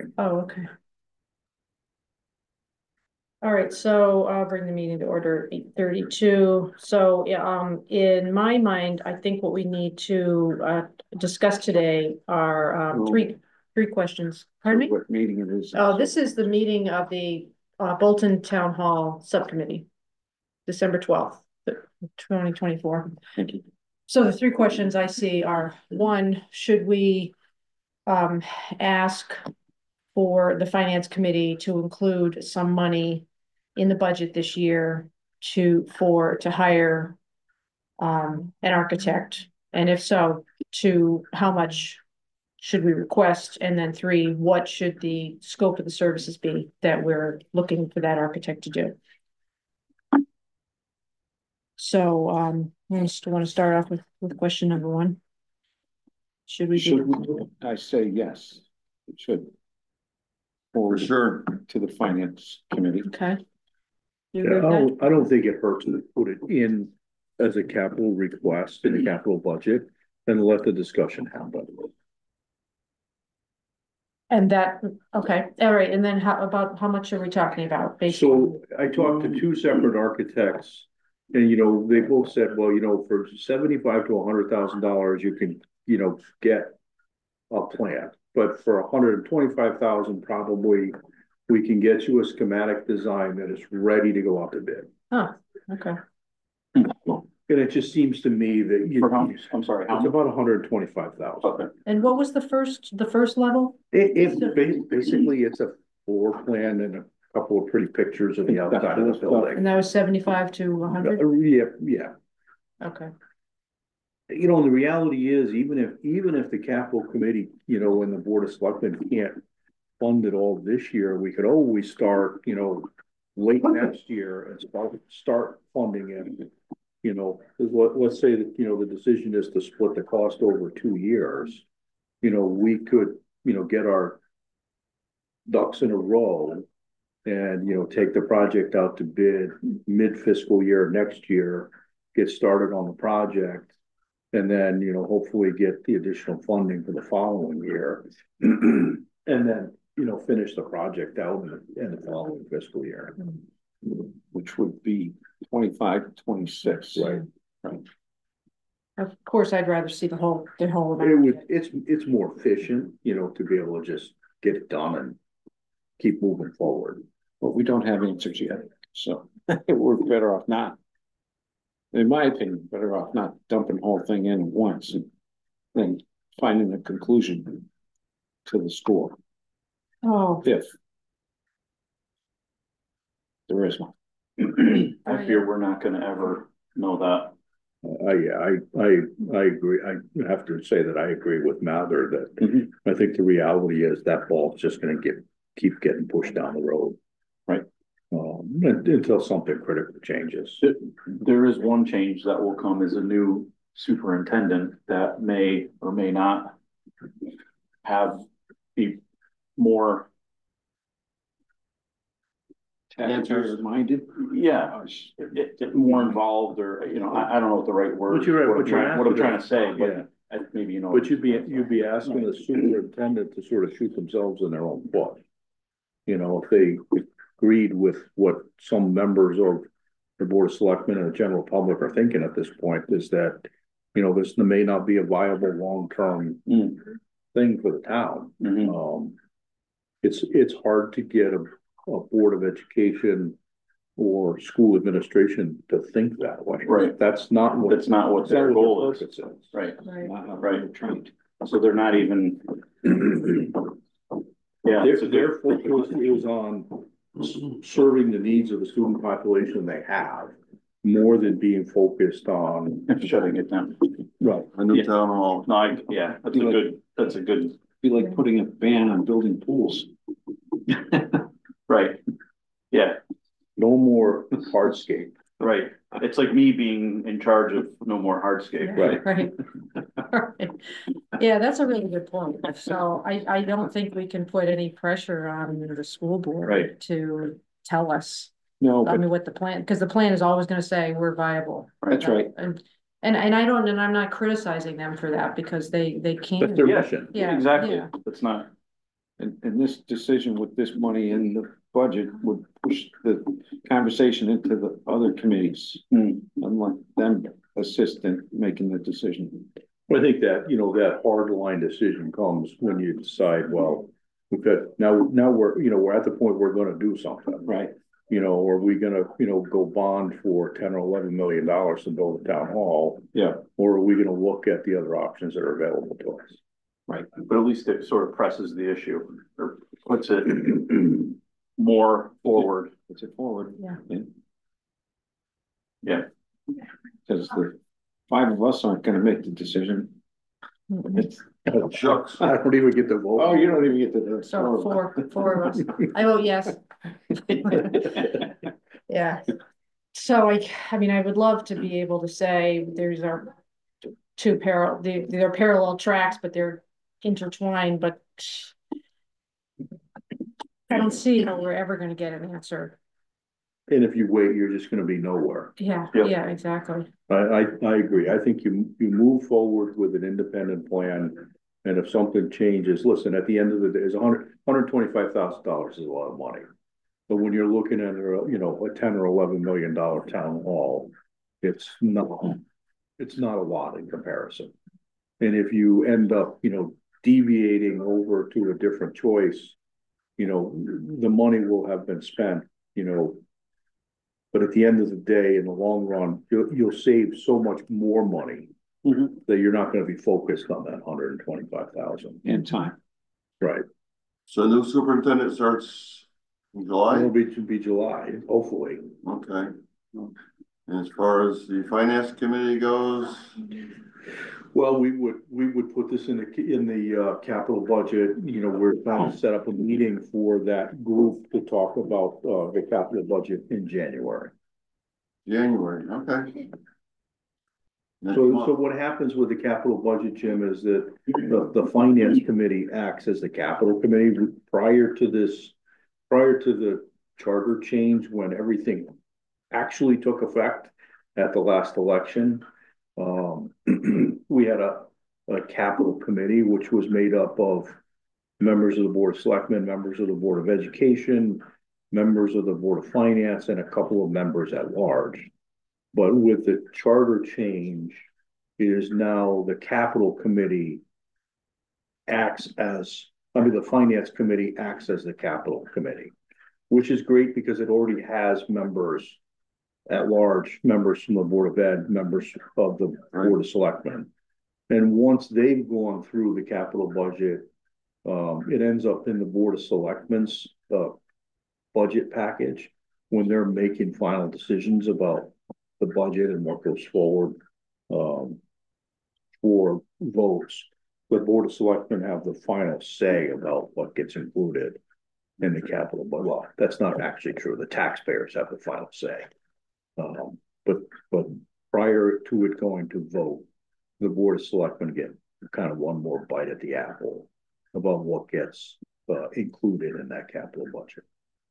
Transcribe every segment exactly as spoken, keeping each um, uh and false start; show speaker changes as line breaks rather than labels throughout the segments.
Oh, okay. All right, so I'll bring the meeting to order at eight thirty-two. So, yeah, um, in my mind, I think what we need to uh discuss today are um three, three questions. Pardon me?
What meeting it is?
Oh, this is the meeting of the uh Bolton Town Hall Subcommittee, December twelfth, twenty twenty-four.
Thank you.
So the three questions I see are, one, should we um ask for the finance committee to include some money in the budget this year to, for, to hire um, an architect? And if so, to how much should we request? And then three, what should the scope of the services be that we're looking for that architect to do? So, um, I just want to start off with, with question number one. Should we?
Should we do it? I say yes, it should. For sure, to the finance committee.
Okay. You
Yeah,
agree
I
with that?
don't, I don't think it hurts to put it in as a capital request in the capital budget and let the discussion happen.
And that, okay, all right, and then how about, how much are we talking about? based on-
So I talked to two separate architects and, you know, they both said, well, you know, for seventy-five to a hundred thousand dollars, you can, you know, get a plan. But for a hundred and twenty-five thousand, probably we can get you a schematic design that is ready to go out to bid.
Huh, okay.
And it just seems to me that you,
For how, I'm sorry, how
it's
much?
about a hundred and twenty-five thousand.
Okay.
And what was the first, the first level?
It, it ba- basically, it's a floor plan and a couple of pretty pictures of the outside of the
And
building.
that was seventy-five to a hundred?
Uh, Yeah, yeah.
Okay,
You know, and the reality is, even if, even if the capital committee, you know, and the board of selectmen can't fund it all this year, we could always start, you know, late next year and start, start funding it. You know, 'cause let, let's say that, you know, the decision is to split the cost over two years. You know, we could, you know, get our ducks in a row and, you know, take the project out to bid mid fiscal year next year, get started on the project. And then, you know, hopefully get the additional funding for the following year. And then, you know, finish the project out in the, in the following fiscal year.
Which would be twenty-five, twenty-six.
Right.
Right.
of course, I'd rather see the whole, the whole
It would,
amount.
it's, it's more efficient, you know, to be able to just get it done and keep moving forward.
But we don't have answers yet, so we're better off not. In my opinion, better off not dumping the whole thing in at once and then finding a conclusion to the score,
Oh,
if there is one.
I fear we're not gonna ever know that.
Uh, I, yeah, I, I, I agree. I have to say that I agree with Mather that
Mhm.
I think the reality is that ball's just gonna get, keep getting pushed down the road.
Right.
Um, until something critical changes.
There is one change that will come as a new superintendent that may or may not have be more.
Taxpayer minded.
Yeah, it, it, more involved, or, you know, I, I don't know what the right word.
But you're right,
what I'm
but you're
trying- What I'm
after
trying to say,
Yeah.
but I- maybe, you know.
But you'd be, you'd be asking the superintendent to sort of shoot themselves in their own foot. You know, if they agreed with what some members of the board of selectmen and the general public are thinking at this point, is that, you know, this may not be a viable long-term
Mm.
thing for the town.
Mhm.
Um, it's, it's hard to get a, a board of education or school administration to think that way.
Right.
That's not what.
That's not what
that's not
their
what
goal is.
purpose is.
Right,
right.
right, trained. So they're not even, yeah.
Their,
it's a
their
good-
focus is on serving the needs of the student population they have, more than being focused on.
Shutting it down.
Right.
A new
Yeah.
town hall.
No, I, yeah, that's a good, that's a good,
Be like putting a ban on building pools.
right. Yeah,
No more hardscape.
right. It's like me being in charge of no more hardscape.
Right.
Right. Right. Yeah, that's a really good point. So I, I don't think we can put any pressure on the school board
Right.
to tell us,
No,
I
but
mean, what the plan, because the plan is always gonna say we're viable.
that's right.
And, and, and I don't, and I'm not criticizing them for that because they, they
That's
can't.
their
Yeah.
mission.
Yeah,
Exactly.
yeah.
It's not,
And, and this decision with this money in the budget would push the conversation into the other committees.
Hmm.
And let them assist in making the decision.
I think that, you know, that hard line decision comes when you decide, well, we've got, now, now we're, you know, we're at the point we're gonna do something.
Right.
You know, are we gonna, you know, go bond for ten or eleven million dollars to build a town hall?
Yeah.
Or are we gonna look at the other options that are available to us?
Right.
But at least it sort of presses the issue or puts it more forward.
Puts it forward.
Yeah.
Yeah.
Because the five of us aren't gonna make the decision.
Mhm.
It's,
Shucks. I don't even get to vote.
oh, you don't even get to.
So four, four of us. I vote yes. Yeah. So I, I mean, I would love to be able to say there's our two parallel, they, they're parallel tracks, but they're intertwined, but I don't see how we're ever gonna get an answer.
And if you wait, you're just gonna be nowhere.
Yeah,
Yep.
yeah, exactly.
I, I, I agree. I think you, you move forward with an independent plan. And if something changes, listen, at the end of the day, it's a hundred, hundred twenty-five thousand dollars is a lot of money. But when you're looking at, a, you know, a ten or eleven million dollar town hall, it's not, it's not a lot in comparison. And if you end up, you know, deviating over to a different choice, you know, the money will have been spent, you know. But at the end of the day, in the long run, you'll, you'll save so much more money
Mhm.
that you're not gonna be focused on that hundred and twenty-five thousand.
In time.
Right.
So new superintendent starts in July?
It'll be, to be July, hopefully.
Okay. And as far as the finance committee goes,
Well, we would, we would put this in the, in the, uh, capital budget, you know, we're trying to set up a meeting for that group to talk about, uh, the capital budget in January.
January, okay. Next
So,
month.
so what happens with the capital budget, Jim, is that the, the finance committee acts as the capital committee prior to this, prior to the charter change, when everything actually took effect at the last election. Um, we had a, a capital committee, which was made up of members of the Board of Selectmen, members of the Board of Education, members of the Board of Finance, and a couple of members at large. But with the charter change, it is now the capital committee acts as, I mean, the finance committee acts as the capital committee, which is great because it already has members at large, members from the Board of Ed, members of the Board of Selectmen. And once they've gone through the capital budget, um, it ends up in the Board of Selectmen's, uh, budget package when they're making final decisions about the budget and what goes forward, um, for votes. The Board of Selectmen have the final say about what gets included in the capital budget. Well, that's not actually true. The taxpayers have the final say. Um, but, but prior to it going to vote, the Board of Selectmen get kind of one more bite at the apple about what gets, uh, included in that capital budget.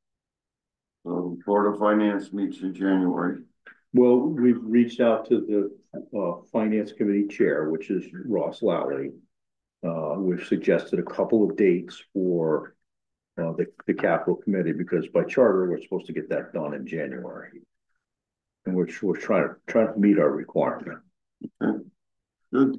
So Board of Finance meets in January.
Well, we've reached out to the, uh, Finance Committee Chair, which is Ross Lally. Uh, we've suggested a couple of dates for, uh, the, the capital committee, because by charter, we're supposed to get that done in January. And we're, we're trying to, trying to meet our requirement.
Okay. Good.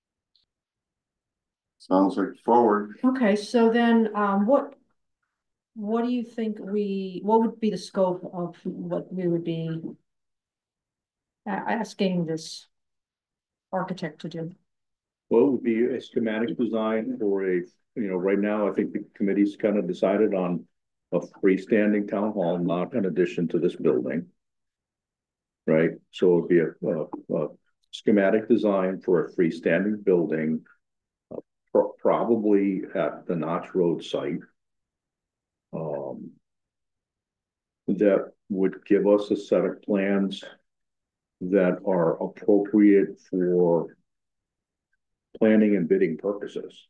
Sounds like forward.
Okay, so then, um, what, what do you think we, what would be the scope of what we would be a- asking this architect to do?
Well, it would be a schematic design for a, you know, right now, I think the committee's kind of decided on a freestanding town hall, not in addition to this building. Right, so it'd be a, a, a schematic design for a freestanding building, uh, pro- probably at the Notch Road site. Um, that would give us a set of plans that are appropriate for planning and bidding purposes.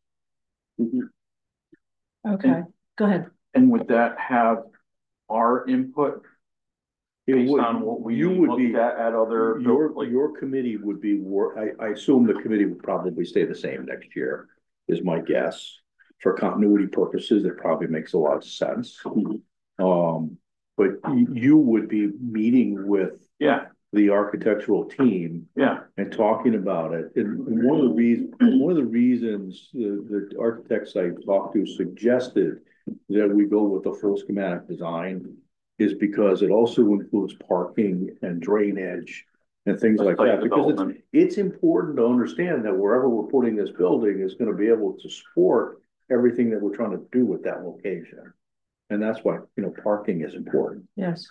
Okay, go ahead.
And would that have our input
It
based
would-
on what we
you would
looked
be-
at at other?
Your,
like-
your committee would be, wor- I, I assume the committee would probably stay the same next year, is my guess. for continuity purposes, it probably makes a lot of sense. Um, but you, you would be meeting with
Yeah,
the architectural team
yeah,
and talking about it. And one of the reasons, one of the reasons the, the architects I talked to suggested that we go with a full schematic design is because it also includes parking and drainage and things like
Site
that. Because it's,
development.
it's important to understand that wherever we're putting this building is gonna be able to support everything that we're trying to do with that location. And that's why, you know, parking is important.
Yes.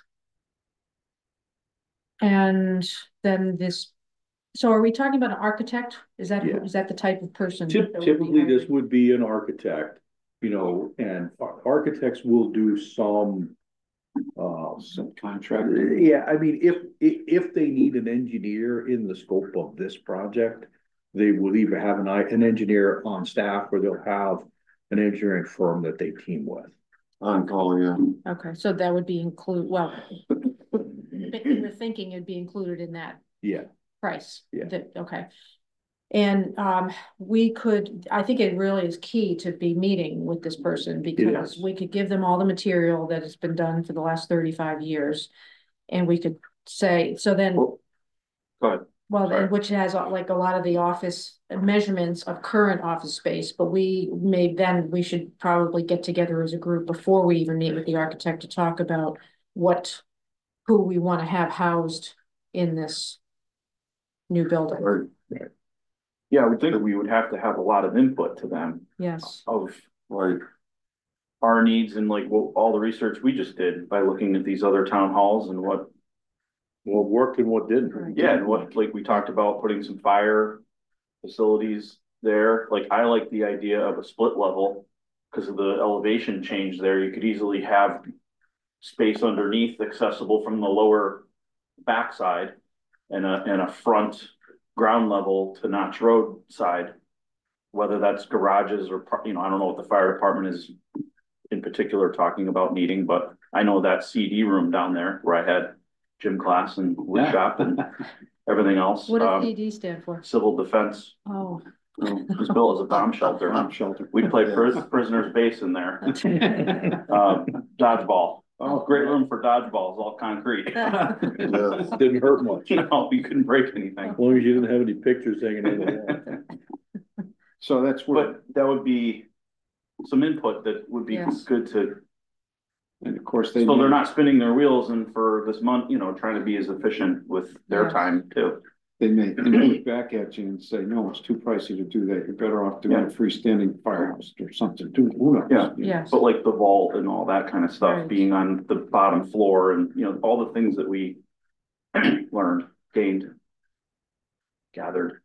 And then this, so are we talking about an architect? Is that,
Yeah.
is that the type of person?
Typ-
that would be
Typically, this
hired?
would be an architect, you know, and ar- architects will do some. Uh,
Subcontractor.
yeah, I mean, if, if, if they need an engineer in the scope of this project. They will either have an, I- an engineer on staff or they'll have an engineering firm that they team with.
On call, yeah.
Okay, so that would be include, well, but you were thinking it'd be included in that
Yeah,
price.
Yeah.
That, okay. And, um, we could, I think it really is key to be meeting with this person because
is.
we could give them all the material that has been done for the last thirty-five years. And we could say, so then,
Well, go ahead.
well,
sorry.
and which has uh, like a lot of the office measurements of current office space, but we may, then we should probably get together as a group before we even meet with the architect to talk about what, who we want to have housed in this new building.
Right. Yeah, I would think we would have to have a lot of input to them
Yes,
of
Right,
our needs and like what, all the research we just did by looking at these other town halls and what,
What worked and what didn't.
Right.
yeah, and what, like we talked about putting some fire facilities there. Like I like the idea of a split level because of the elevation change there. You could easily have space underneath accessible from the lower backside and a, and a front ground level to Notch Road side. Whether that's garages or, you know, I don't know what the fire department is in particular talking about needing, but I know that C D room down there where I had gym class and wood shop and everything else.
what does
um,
C D stand for?
Civil defense.
Oh.
It was built as a bomb shelter.
Bomb shelter.
We'd play pris- prisoner's base in there. Um, dodgeball. Oh, great room for dodgeball. It's all concrete.
yes.
Didn't hurt much, as
No, you couldn't break anything.
long as you didn't have any pictures hanging on the wall.
So that's where,
But that would be some input that would be
Yes.
good to,
and of course, they.
so they're
may-
not spinning their wheels and for this month, you know, trying to be as efficient with their
Yes.
time too.
They may look back at you and say, no, it's too pricey to do that. You're better off doing
Yeah.
a freestanding firehouse or something. Do, who knows?
Yeah.
Yes,
But like the vault and all that kind of stuff,
Right.
being on the bottom floor and, you know, all the things that we learned, gained, gathered.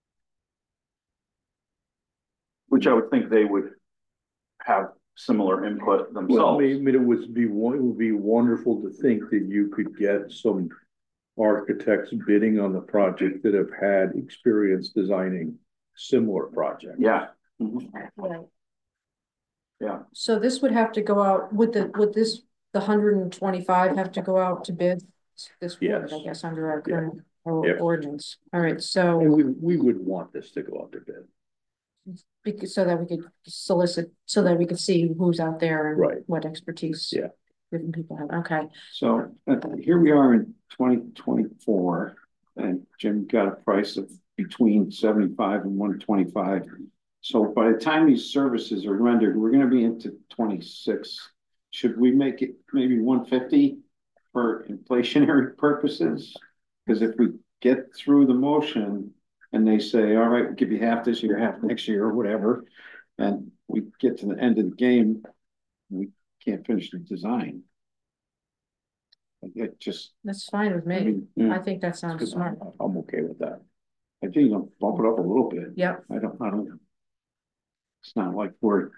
Which I would think they would have similar input
Well, I
themselves.
mean, it would be, one- it would be wonderful to think that you could get some architects bidding on the project that have had experience designing similar projects.
Yeah. Mhm.
right.
Yeah.
So this would have to go out, would the, would this, the hundred and twenty-five have to go out to bid? This would, I
Yes.
guess, under our
Yeah.
current or-
Yep.
ordinance. All right, so.
And we, we would want this to go out to bid.
Because, so that we could solicit, so that we could see who's out there and
Right.
what expertise.
Yeah.
Different people have, okay,
So uh, here we are in twenty twenty-four and Jim got a price of between seventy-five and one twenty-five. So by the time these services are rendered, we're gonna be into twenty-six. Should we make it maybe one fifty for inflationary purposes? Because if we get through the motion and they say, all right, we'll give you half this year, half next year or whatever, and we get to the end of the game, we can't finish the design. It just,
that's fine with
I
me.
mean, yeah,
I think that sounds smart.
I'm okay with that.
I think you know, bump it up a little bit.
Yep,
I don't, I don't. It's not like we're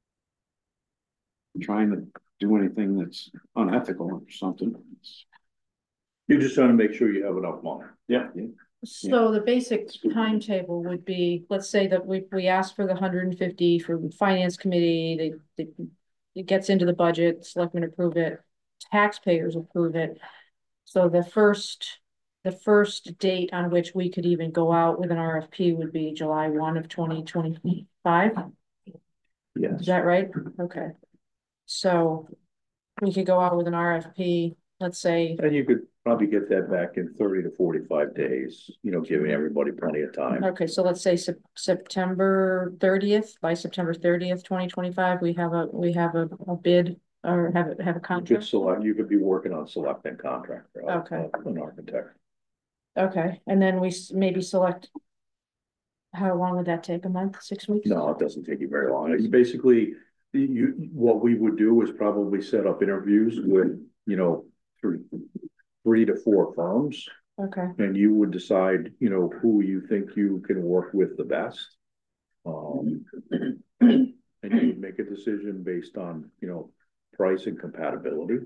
trying to do anything that's unethical or something. It's-
You're just trying to make sure you have enough money.
so the basic timetable would be, let's say that we, we ask for the hundred and fifty for the finance committee, they, they. It gets into the budget, selectmen approve it, taxpayers approve it. So the first, the first date on which we could even go out with an R F P would be July one of twenty twenty-five.
Yes.
Is that right? Okay. So we could go out with an R F P, let's say,
And you could probably get that back in thirty to forty-five days, you know, giving everybody plenty of time.
okay, so let's say Sep- September thirtieth, by September thirtieth, twenty twenty-five, we have a, we have a, a bid or have, a have a
You could
contract.
select, you could be working on selecting contractor. uh,
Okay.
uh, An architect.
Okay, and then we s- maybe select. How long would that take? A month, six weeks?
No, it doesn't take you very long. You basically, you, what we would do is probably set up interviews with, you know, three, three to four firms.
Okay,
And you would decide, you know, who you think you can work with the best. Um, and you would make a decision based on, you know, price and compatibility.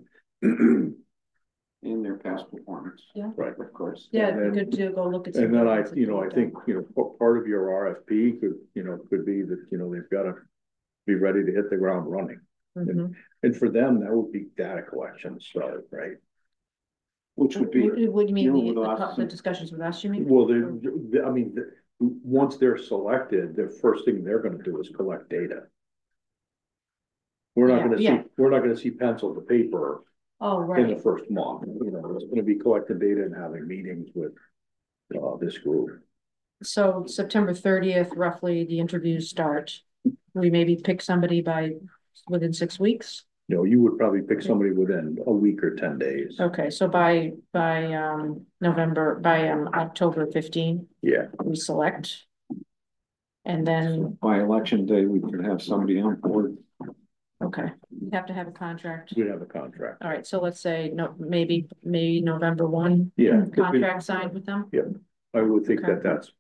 In their past performance.
Yeah.
Right, of course.
yeah, it'd
And
be
then-
good to go look at. some
And then I,
buildings that
you know, I
they've
think,
done.
you know, pa- part of your R F P could, you know, could be that, you know, they've gotta be ready to hit the ground running.
Mhm.
And for them, that would be data collection stuff, right?
Which would be,
What what do you mean,
dealing
the,
with
the
us
co- the
and-
discussions with us, you mean?
Well, they, they- I mean, the- once they're selected, the first thing they're gonna do is collect data. We're not
Yeah,
gonna see,
yeah.
we're not gonna see pencil to paper
Oh,
in the
right,
first month, you know, it's gonna be collecting data and having meetings with. Uh, this group,
so September thirtieth, roughly, the interviews start. We maybe pick somebody by, within six weeks?
you know, you would probably pick somebody within a week or ten days.
Okay, so by, by, um, November, by, um, October fifteenth,
Yeah,
we select. And then,
by election day, we could have somebody on board.
okay, we have to have a contract.
we'd have a contract.
All right, so let's say, no, maybe, maybe November one.
Yeah.
Contract signed with them.
I would think
Okay.
that that's,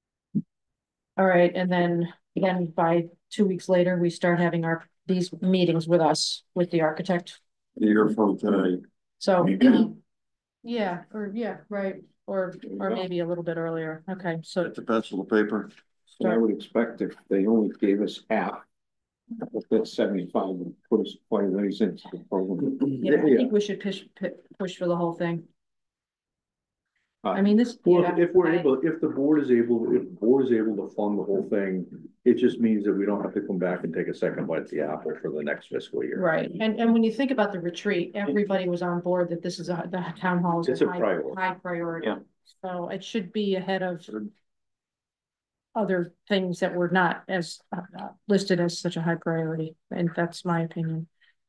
All right, and then, then by two weeks later, we start having our, these meetings with us, with the architect.
A year from today.
So, um, yeah, or, yeah, right, or, or maybe a little bit earlier. Okay, so
Get the pencil to paper.
So I would expect if they only gave us half of that seventy-five, would put us quite a ways into the program.
yeah, I
yeah.
think we should push, pu- push for the whole thing. I
Uh,
mean, this.
well,
yeah,
if we're
I-
able, if the board is able, if the board is able to fund the whole thing, it just means that we don't have to come back and take a second bite at the apple for the next fiscal year.
Right, and, and when you think about the retreat, everybody was on board that this is a, the town hall is
It's
a
a
high,
priority.
high priority.
Yeah.
So it should be ahead of other things that were not as uh, uh, listed as such a high priority, and that's my opinion.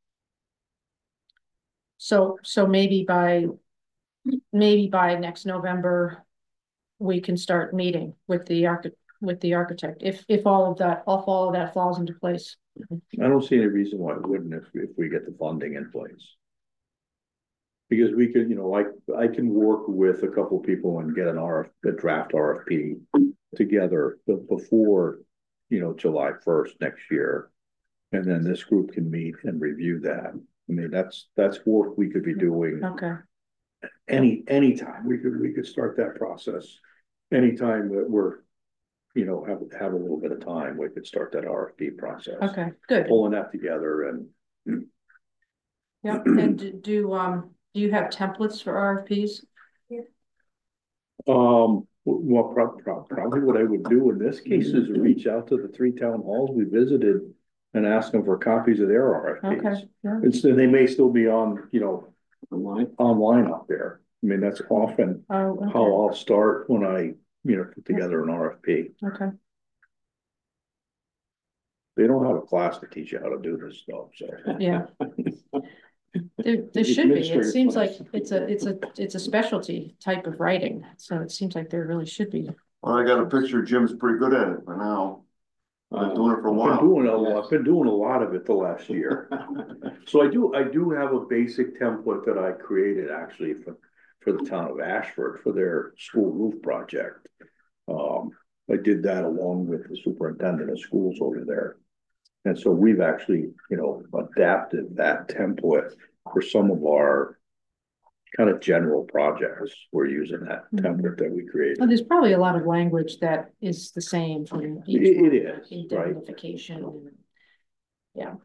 So, so maybe by, maybe by next November, we can start meeting with the archi- with the architect, if, if all of that, if all of that falls into place.
I don't see any reason why it wouldn't if, if we get the funding in place. Because we could, you know, like, I can work with a couple of people and get an R F, a draft R F P together be- before, you know, July first next year. And then this group can meet and review that. I mean, that's, that's work we could be doing
Okay,
any, anytime. We could, we could start that process. Anytime that we're, you know, have, have a little bit of time, we could start that R F P process.
okay, good.
Pulling that together and
Yeah, and do- do, um, do you have templates for R F Ps?
Um, well, prob- prob- probably what I would do in this case is reach out to the three town halls we visited and ask them for copies of their R F Ps.
Okay, yeah,
It's, they may still be on, you know,
Online.
online out there. I mean, that's often
oh,
how
okay,
I'll start when I, you know, put together an R F P.
okay,
They don't have a class to teach you how to do this stuff, so.
yeah. There, there
The
should be, it
administrative
seems like
class.
it's a, it's a, it's a specialty type of writing, so it seems like there really should be.
Well, I got a picture, Jim's pretty good at it for now. Been doing it for a
I've been
while.
doing a lot, I've been doing a lot of it the last year. So I do, I do have a basic template that I created actually for, for the town of Ashford for their school roof project. Um, I did that along with the superintendent of schools over there. And so we've actually, you know, adapted that template for some of our kind of general projects. We're using that
Mhm.
template that we created.
Well, there's probably a lot of language that is the same for each
It,
one,
it is, right?
indemnification, and- yeah.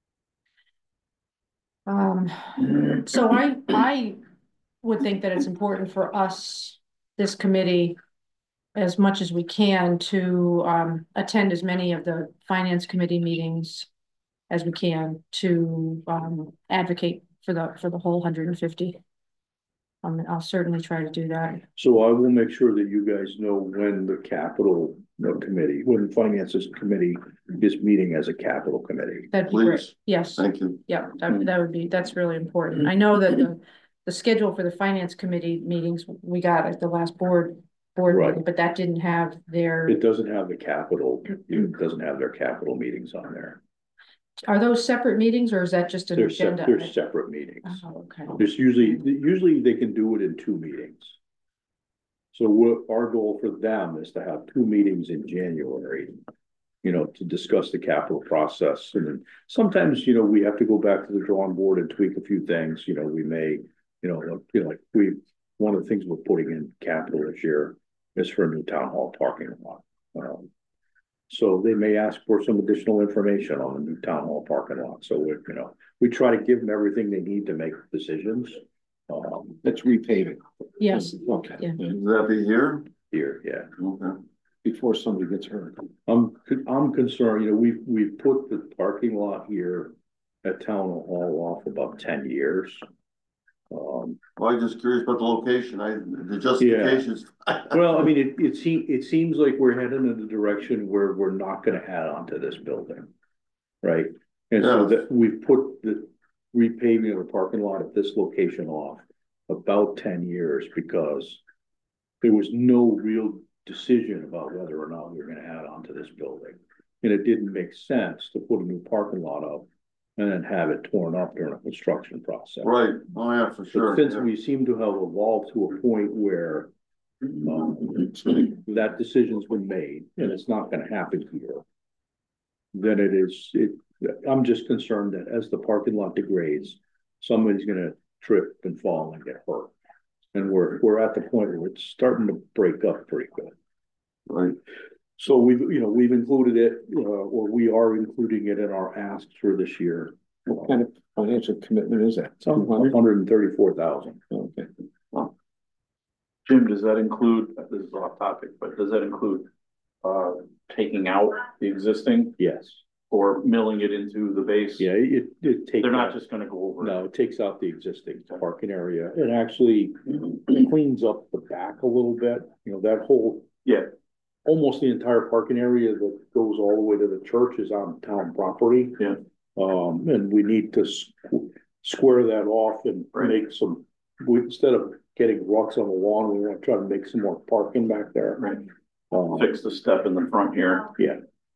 Um, so I, I would think that it's important for us, this committee, as much as we can to, um, attend as many of the finance committee meetings as we can to, um, advocate for the, for the whole hundred and fifty. Um, I'll certainly try to do that.
So I will make sure that you guys know when the capital uh, committee, when the finances committee is meeting as a capital committee.
That'd be great.
Please.
Yes,
Thank you.
yeah, that, that would be, that's really important. I know that the, the schedule for the finance committee meetings we got at the last board, board
Right.
meeting, but that didn't have their,
It doesn't have the capital, it doesn't have their capital meetings on there.
are those separate meetings or is that just an
They're sep-
agenda?
they're separate meetings.
Oh, okay.
There's usually, usually they can do it in two meetings. So what our goal for them is to have two meetings in January, you know, to discuss the capital process. And then sometimes, you know, we have to go back to the drawing board and tweak a few things, you know, we may, you know, like, you know, like we, one of the things we're putting in capital this year is for a new town hall parking lot. Um, So they may ask for some additional information on the new town hall parking lot. So we, you know, we try to give them everything they need to make decisions. Um,
That's repaving.
Yes,
Okay.
Yeah.
Would that be here?
here, yeah.
Okay.
Before somebody gets hurt.
I'm, I'm concerned, you know, we've, we've put the parking lot here at town hall off about ten years. Um,
Well, I'm just curious about the location. I, the justifications.
well, I mean, it, it seems, it seems like we're heading in a direction where we're not gonna add on to this building. Right? And so
Yeah.
that we've put the repaving of the parking lot at this location off about ten years because there was no real decision about whether or not we were gonna add on to this building. And it didn't make sense to put a new parking lot up and then have it torn up during a construction process.
Right, oh yeah, for sure.
But since
Yeah.
we seem to have evolved to a point where um, that decision's been made and it's not gonna happen here, then it is, it, I'm just concerned that as the parking lot degrades, somebody's gonna trip and fall and get hurt. And we're, we're at the point where it's starting to break up pretty good.
Right,
So we've, you know, we've included it, uh, or we are including it in our asks for this year.
What kind of financial commitment is that?
Some one hundred and thirty-four thousand.
Okay.
Jim, does that include, this is off topic, but does that include, uh, taking out the existing
Yes.
or milling it into the base?
Yeah, it, it takes.
They're not just gonna go over it.
No, it takes out the existing parking area. It actually cleans up the back a little bit, you know, that whole,
Yeah,
almost the entire parking area that goes all the way to the church is on town property.
Yeah.
Um, and we need to squ- square that off and
Right.
make some, we, instead of getting rocks on the lawn, we want to try to make some more parking back there.
right.
Um,
Fix the step in the front here.
yeah,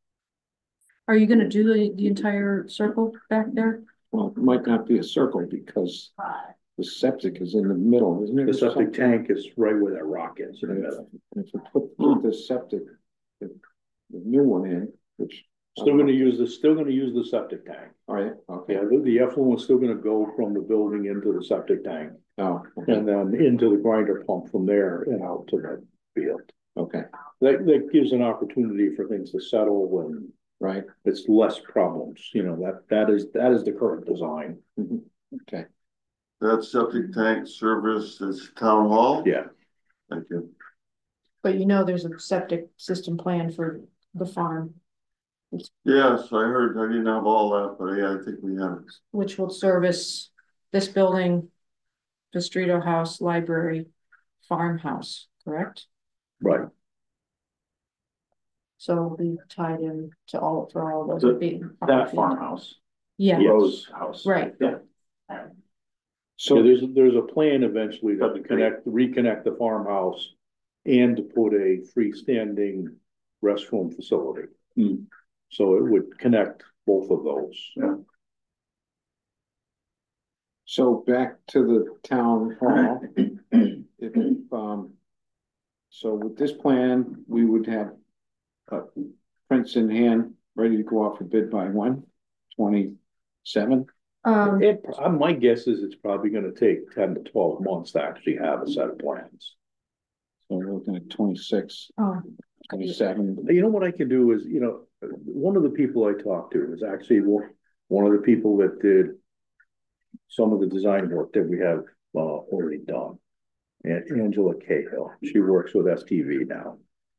are you gonna do the, the entire circle back there?
Well, it might not be a circle because the septic is in the middle, isn't it?
the septic tank is right where that rock is in the middle.
If you put, put the septic, the, the new one in, which.
Still gonna use the, still gonna use the septic tank.
All right, okay.
Yeah, the, the effluent is still gonna go from the building into the septic tank
Oh, okay,
and then into the grinder pump from there and out to the field.
okay,
That, that gives an opportunity for things to settle and
right,
it's less problems, you know, that, that is, that is the current design.
okay.
that septic tank service is town hall?
Yeah,
Thank you.
But you know, there's a septic system plan for the farm,
Yes, I heard, I didn't have all that, but yeah, I think we have.
which will service this building, the Streeter House, library, farmhouse, correct?
right.
So it'll be tied in to all, for all those.
The-
would be-
That farmhouse,
Yeah,
Rose House.
right.
Yeah.
So
So
there's, there's a plan eventually
That'd
to
be great.
connect, reconnect the farmhouse and to put a freestanding restroom facility.
Hmm.
So it would connect both of those.
Yeah.
So back to the town hall. If, um, so with this plan, we would have uh, prints in hand, ready to go out for bid by when? Twenty-seven?
Um,
It, uh, my guess is it's probably gonna take ten to twelve months to actually have a set of plans.
So we're looking at twenty-six,
oh,
twenty-seven.
You know what I can do is, you know, one of the people I talked to is actually one, one of the people that did some of the design work that we have uh, already done. And Angela Cahill, she works with S T V now.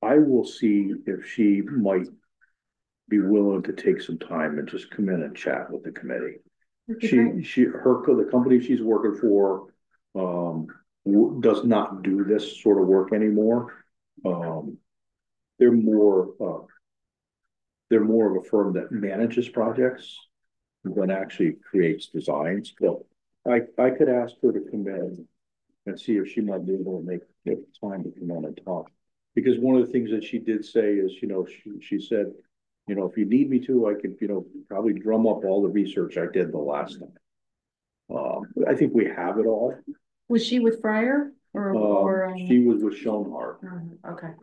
I will see if she might be willing to take some time and just come in and chat with the committee.
That'd be great.
She, she, her, the company she's working for, um, w- does not do this sort of work anymore. Um, they're more, uh, they're more of a firm that manages projects than actually creates designs. So I, I could ask her to come in and see if she might be able to make, make time to come in and talk. Because one of the things that she did say is, you know, she, she said, you know, if you need me to, I could, you know, probably drum up all the research I did the last time. Um, I think we have it all.
Was she with Fryer or, or?
Um,
um,
she was with Schoenhart.
oh, Okay.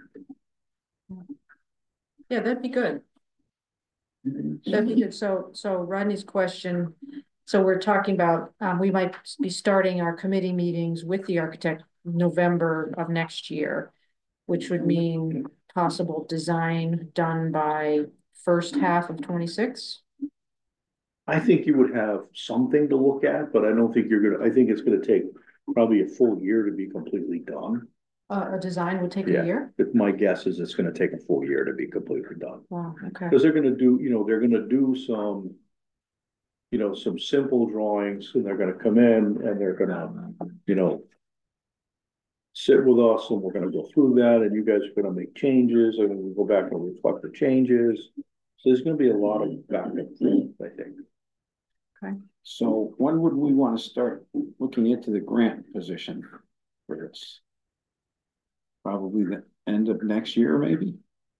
Yeah, that'd be good. That'd be good. So, so Rodney's question, so we're talking about, um, we might be starting our committee meetings with the architect November of next year, which would mean possible design done by first half of twenty-six.
I think you would have something to look at, but I don't think you're gonna, I think it's gonna take probably a full year to be completely done.
Uh, a design would take
Yeah.
a year?
But my guess is it's gonna take a full year to be completely done.
Wow, okay.
Cause they're gonna do, you know, they're gonna do some, you know, some simple drawings and they're gonna come in and they're gonna, you know, sit with us and we're gonna go through that and you guys are gonna make changes and we'll go back and reflect the changes. So there's gonna be a lot of back and forth, I think.
So when would we want to start looking into the grant position for this? Probably the end of next year, maybe?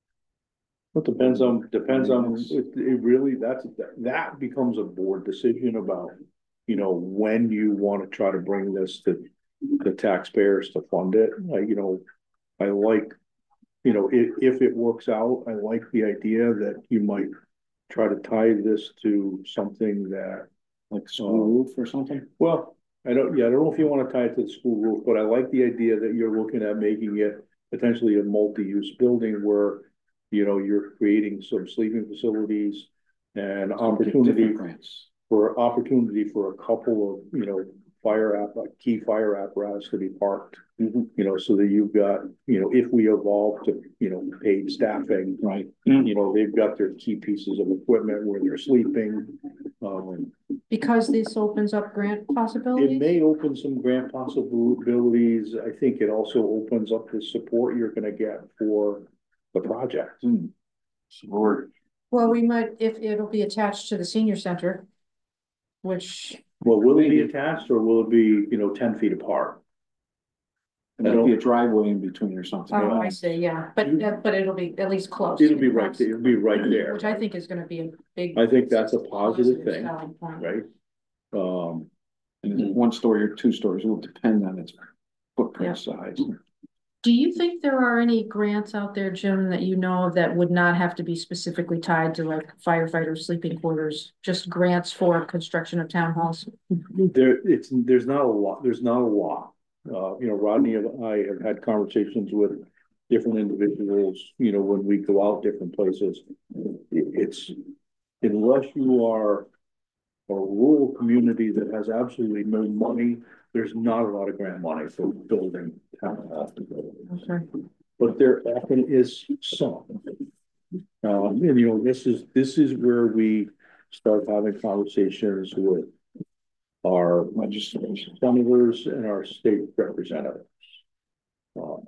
It depends on, depends on, it, it really, that's, that becomes a board decision about, you know, when you want to try to bring this to the taxpayers to fund it. Like, you know, I like, you know, if, if it works out, I like the idea that you might try to tie this to something that,
Like school roof or something?
well, I don't, yeah, I don't know if you want to tie it to the school roof, but I like the idea that you're looking at making it potentially a multi-use building where, you know, you're creating some sleeping facilities and opportunity
Different grants.
for opportunity for a couple of, you know, fire app, key fire apparatus to be parked.
Mhm.
You know, so that you've got, you know, if we evolve to, you know, paid staffing,
Right.
you know, they've got their key pieces of equipment where they're sleeping. Um,
Because this opens up grant
it
possibilities?
may open some grant possibilities. I think it also opens up the support you're gonna get for the project.
Hmm.
Support.
Well, we might, if it'll be attached to the senior center, which,
Well, will it be attached or will it be, you know, ten feet apart?
And there'll be a driveway in between or something.
oh, I see, yeah, but, uh, but it'll be at least close.
It'll be right, there. It'll be right there,
Which I think is gonna be a big.
I think that's a positive thing,
selling point.
right? Um,
And if it's one story or two stories, it will depend on its footprint size.
Do you think there are any grants out there, Jim, that you know of that would not have to be specifically tied to like firefighter sleeping quarters? Just grants for construction of town halls?
there, it's, there's not a lot, there's not a lot. Uh, you know, Rodney and I have had conversations with different individuals, you know, when we go out different places. It- It's, unless you are a rural community that has absolutely no money, there's not a lot of grant money for building town halls.
Okay.
But there often is some. Um, and you know, this is, this is where we start having conversations with our legislation senators and our state representatives. Um,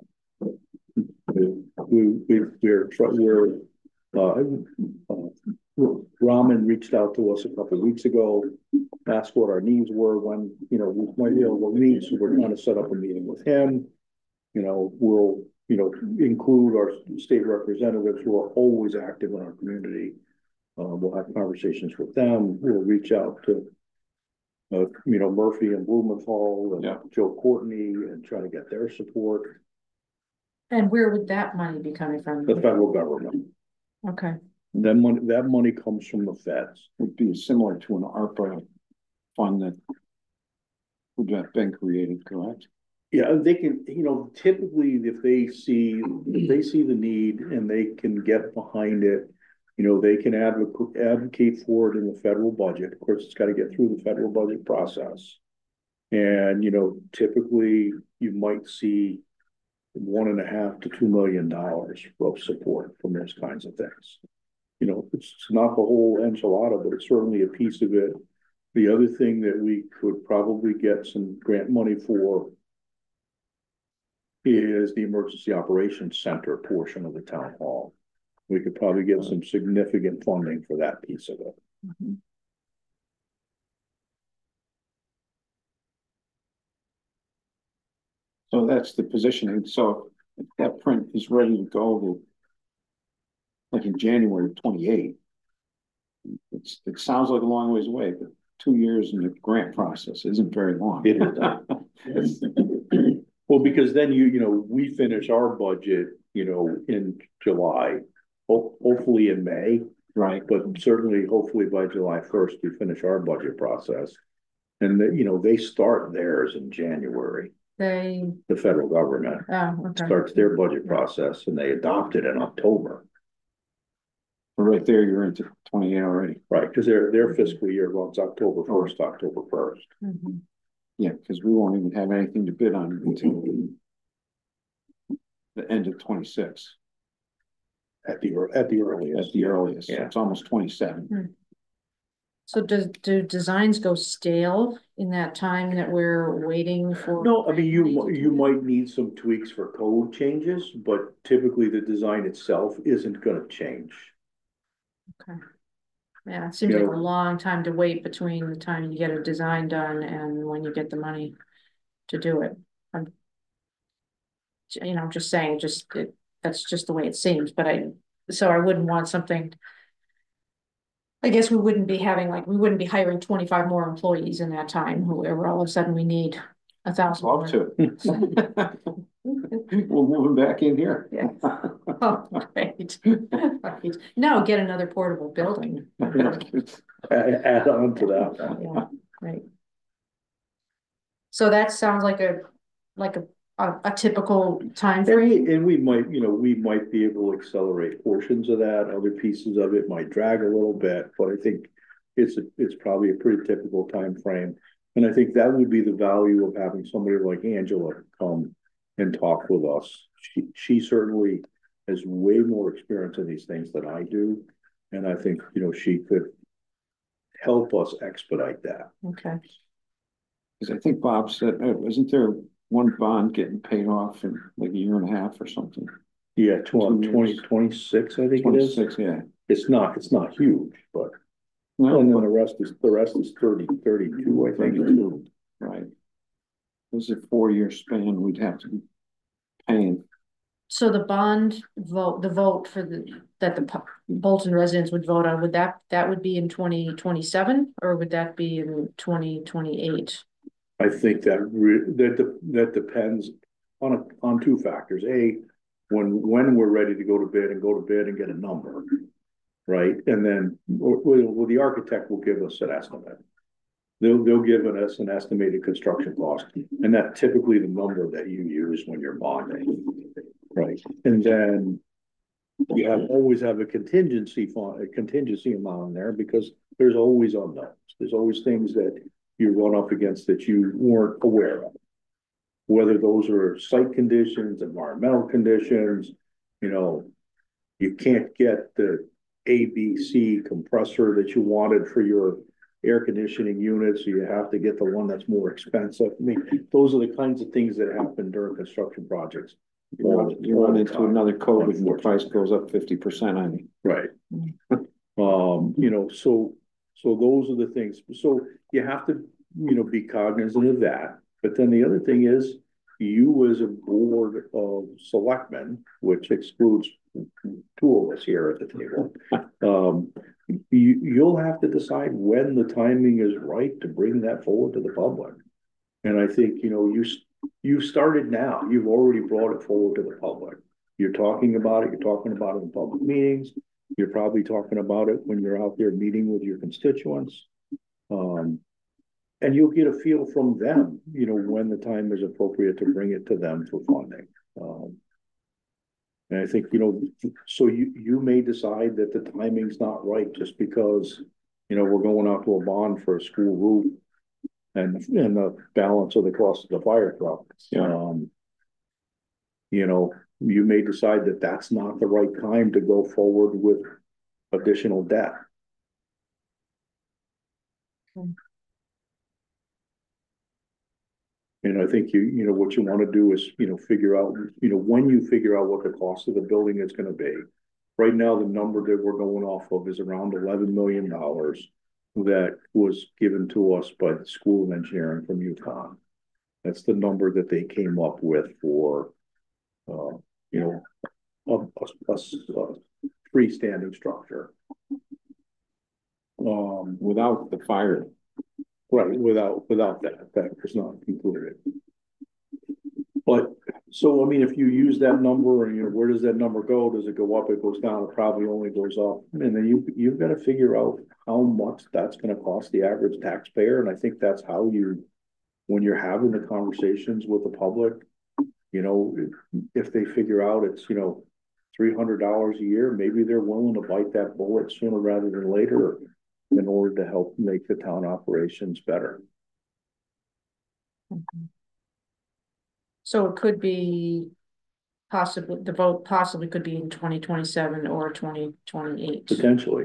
we, we, we're, we're, uh, uh, Raman reached out to us a couple of weeks ago, asked what our needs were when, you know, we might be able to meet, so we're trying to set up a meeting with him. You know, we'll, you know, include our state representatives who are always active in our community. Uh, we'll have conversations with them, we'll reach out to Uh, you know, Murphy and Blumenthal and
Yeah.
Joe Courtney and try to get their support,
And where would that money be coming from?
the federal government.
Okay,
That money, that money comes from the feds.
Would be similar to an ARPA fund that would have been created, correct?
Yeah, they can, you know, typically if they see, if they see the need and they can get behind it, you know, they can advocate, advocate for it in the federal budget. Of course, it's got to get through the federal budget process. And, you know, typically you might see one and a half to two million dollars of support from those kinds of things. You know, it's not the whole enchilada, but it's certainly a piece of it. The other thing that we could probably get some grant money for is the Emergency Operations Center portion of the town hall. We could probably get some significant funding for that piece of it.
Mhm.
So that's the positioning. So if that print is ready to go to like in January of twenty-eight. It's, it sounds like a long ways away, but two years in the grant process isn't very long.
It is. Well, because then you, you know, we finish our budget, you know, in July, ho- hopefully in May,
Right.
but certainly hopefully by July first, we finish our budget process. And that, you know, they start theirs in January,
They,
the federal government
oh, okay.
starts their budget process and they adopt it in October,
But right there, you're into twenty-eight already.
right? Because their, their fiscal year runs October first, October first.
Mhm.
Yeah, because we won't even have anything to bid on until the end of twenty-six
At the, ear- at the earliest.
at the earliest.
Yeah.
It's almost twenty-seven.
So does, do designs go stale in that time that we're waiting for?
No, I mean, you,
money to
mi-
do
you
that?
might need some tweaks for code changes, but typically the design itself isn't gonna change.
Yeah, it seems
You
like a
know-
long time to wait between the time you get a design done and when you get the money to do it. I'm, you know, I'm just saying, just, it, that's just the way it seems, but I, so I wouldn't want something. I guess we wouldn't be having, like, we wouldn't be hiring twenty-five more employees in that time, whoever, all of a sudden we need a thousand.
Love to. We'll move them back in here.
Yeah. Oh, great. Right. No, get another portable building.
Add, add on to that.
Yeah, right. So that sounds like a, like a, a, a typical time
And we,
frame.
and we might, you know, we might be able to accelerate portions of that, other pieces of it might drag a little bit, but I think it's, a it's probably a pretty typical time frame. And I think that would be the value of having somebody like Angela come and talk with us. She, she certainly has way more experience in these things than I do. And I think, you know, she could help us expedite that.
Okay,
Because I think Bob said, uh, isn't there one bond getting paid off in like a year and a half or something?
Yeah,
Two
twenty,
years.
twenty-six, I think it is.
Twenty-six, yeah.
It's not, it's not huge, but, and
No,
then
but
the rest is, the rest is thirty, thirty-two, I think.
thirty-two, right. This is a four-year span we'd have to be paying.
so the bond vote, the vote for the, that the Pu- Bolton residents would vote on, would that, that would be in twenty twenty-seven? Or would that be in twenty twenty-eight?
I think that re- that, de- that depends on, a on two factors. A, when, when we're ready to go to bid and go to bid and get a number. Right, and then, well, well, the architect will give us an estimate. They'll, they'll give us an estimated construction cost, and that's typically the number that you use when you're bonding. Right, and then you have, always have a contingency fund, a contingency amount in there, because there's always unknowns. There's always things that you run up against that you weren't aware of. Whether those are site conditions, environmental conditions, you know, you can't get the A B C compressor that you wanted for your air conditioning unit, so you have to get the one that's more expensive. I mean, those are the kinds of things that happen during construction projects.
You run, you run into another COVID and the price goes up fifty percent on you.
Right. Um, you know, so, so those are the things. So you have to, you know, be cognizant of that. But then the other thing is, you as a board of selectmen, which excludes two of us here at the table, um, you, you'll have to decide when the timing is right to bring that forward to the public. And I think, you know, you, you started now, you've already brought it forward to the public. You're talking about it, you're talking about it in public meetings, you're probably talking about it when you're out there meeting with your constituents. Um, and you'll get a feel from them, you know, when the time is appropriate to bring it to them for funding. Um, and I think, you know, so you, you may decide that the timing's not right just because, you know, we're going out to a bond for a school roof and, and the balance of the cost of the fire truck.
Yeah.
Um, you know, you may decide that that's not the right time to go forward with additional debt.
Hmm.
And I think you, you know, what you want to do is, you know, figure out, you know, when you figure out what the cost of the building is gonna be. Right now, the number that we're going off of is around eleven million dollars that was given to us by the School of Engineering from UConn. That's the number that they came up with for, uh, you know, a, a, a, a freestanding structure. Um,
Without the fire.
right, without, without that, that was not included. But, so, I mean, if you use that number, and you know, where does that number go? Does it go up? It goes down? It probably only goes up. And then you, you've got to figure out how much that's gonna cost the average taxpayer, and I think that's how you, when you're having the conversations with the public, you know, if, if they figure out it's, you know, three hundred dollars a year, maybe they're willing to bite that bullet sooner rather than later in order to help make the town operations better.
Mhm. So it could be possibly, the vote possibly could be in twenty twenty-seven or twenty twenty-eight.
Potentially.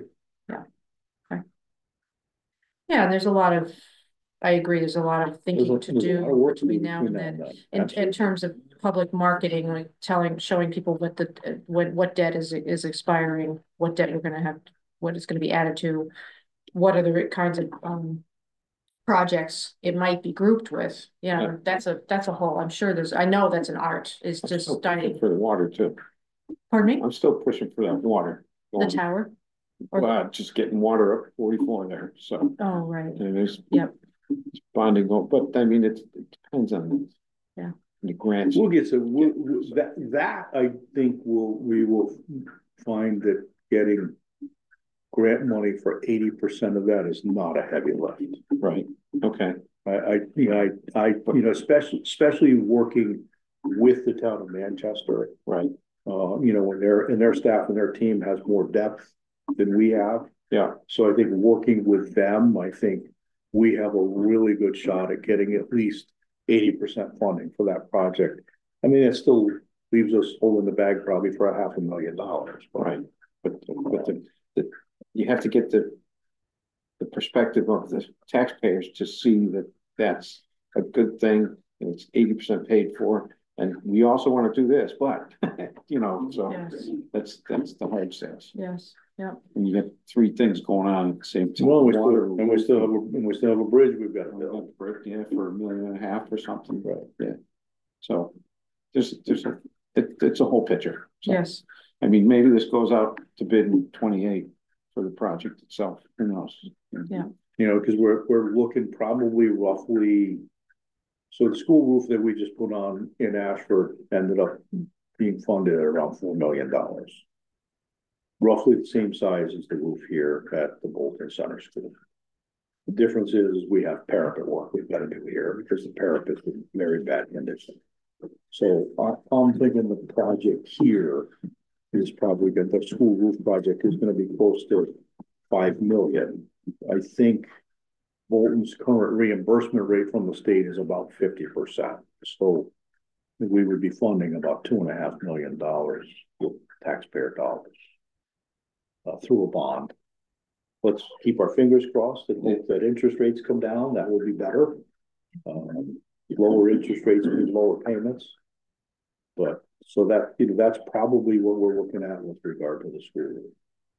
Yeah, and there's a lot of, I agree, there's a lot of
There's a-
thinking to
there's a lot of
do
work to do
between now and
between
then.
then.
In, in
Absolutely.
terms of public marketing, like telling, showing people what the, uh, what, what debt is, is expiring, what debt we're gonna have, what is gonna be added to, what are the kinds of, um, projects it might be grouped with. Yeah,
Yeah.
that's a, that's a whole, I'm sure there's, I know that's an art, is
I'm
just
still pushing
studying.
for the water too.
Pardon me?
I'm still pushing for that water.
The tower? or the-
Well, just getting water up forty-four there, so.
Oh, right,
And there's.
Yep.
Bonding, go- but I mean, it, it depends on.
Yeah.
The grants.
We'll get some, we'll, we'll- that, that I think will, we will find that getting grant money for eighty percent of that is not a heavy lift.
Right, okay,
I, I, you know, I, I, you know, especially, especially working with the town of Manchester,
right,
uh, you know, when their, and their staff and their team has more depth than we have.
yeah,
So I think working with them, I think we have a really good shot at getting at least eighty percent funding for that project. I mean, it still leaves us holding the bag probably for a half a million dollars.
right, but, but the, the, you have to get the. The perspective of the taxpayers to see that that's a good thing, and it's eighty percent paid for, and we also wanna do this, but, you know, so.
yes,
That's, that's the hard sales,
yes, yeah,
and you get three things going on at the same time.
Well, we still,
Water,
and we still have, a- and we still have a bridge we've got to
we got
build.
the brick, yeah, for a million and a half or something,
Right.
yeah. So, there's, there's a, it, it's a whole picture. So,
yes,
I mean, maybe this goes out to bid in twenty-eight for the project itself, who knows?
Yeah.
You know, because we're, we're looking probably roughly. So the school roof that we just put on in Ashford ended up being funded at around four million dollars. Roughly the same size as the roof here at the Bolton Center School. The difference is we have parapet work we've got to do here because the parapet's in very bad condition. So I- I'm thinking the project here is probably good. The school roof project is gonna be close to five million. I think Bolton's current reimbursement rate from the state is about fifty percent. So we would be funding about two and a half million dollars with taxpayer dollars uh, through a bond. Let's keep our fingers crossed and hope that interest rates come down. That will be better. Um, lower interest rates mean lower payments. But so that, you know, that's probably what we're looking at with regard to the school roof.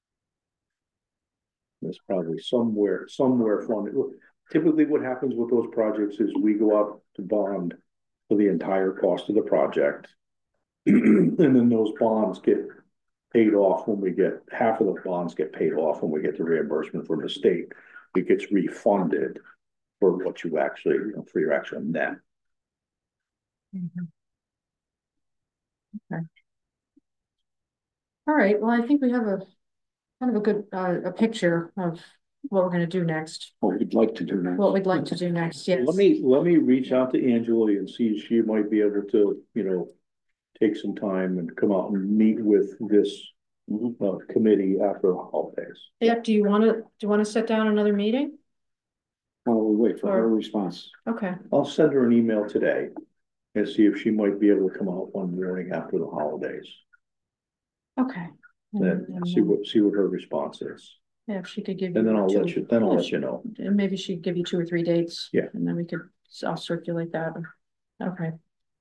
It's probably somewhere, somewhere funded. Typically what happens with those projects is we go out to bond for the entire cost of the project. And then those bonds get paid off when we get, half of the bonds get paid off when we get the reimbursement from the state. It gets refunded for what you actually, you know, for your actual net.
mhm. Okay. All right, well, I think we have a kind of a good, uh, a picture of what we're gonna do next,
What we'd like to do next.
what we'd like to do next, yes.
Let me, let me reach out to Angela and see if she might be able to, you know, take some time and come out and meet with this
Mhm.
uh, committee after the holidays.
Yeah, do you wanna, do you wanna set down another meeting?
While we wait for her
Or-
response.
Okay,
I'll send her an email today and see if she might be able to come out one morning after the holidays.
Okay.
And
And,
see
um,
what, see what her response is.
yeah, if she could give you.
And then I'll let
two-
you, then I'll
yeah,
let
she-
you know.
And maybe she'd give you two or three dates.
Yeah.
And then we could, I'll circulate that. Okay.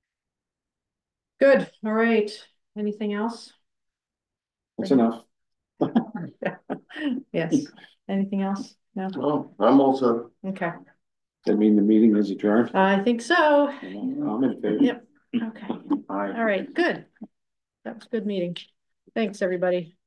Good, all right. Anything else?
That's enough.
Yes, anything else? No,
Oh, I'm also,
okay,
That mean the meeting is adjourned?
I think so.
I'm in favor.
Yep, okay,
I.
all right, good. That was a good meeting. Thanks, everybody.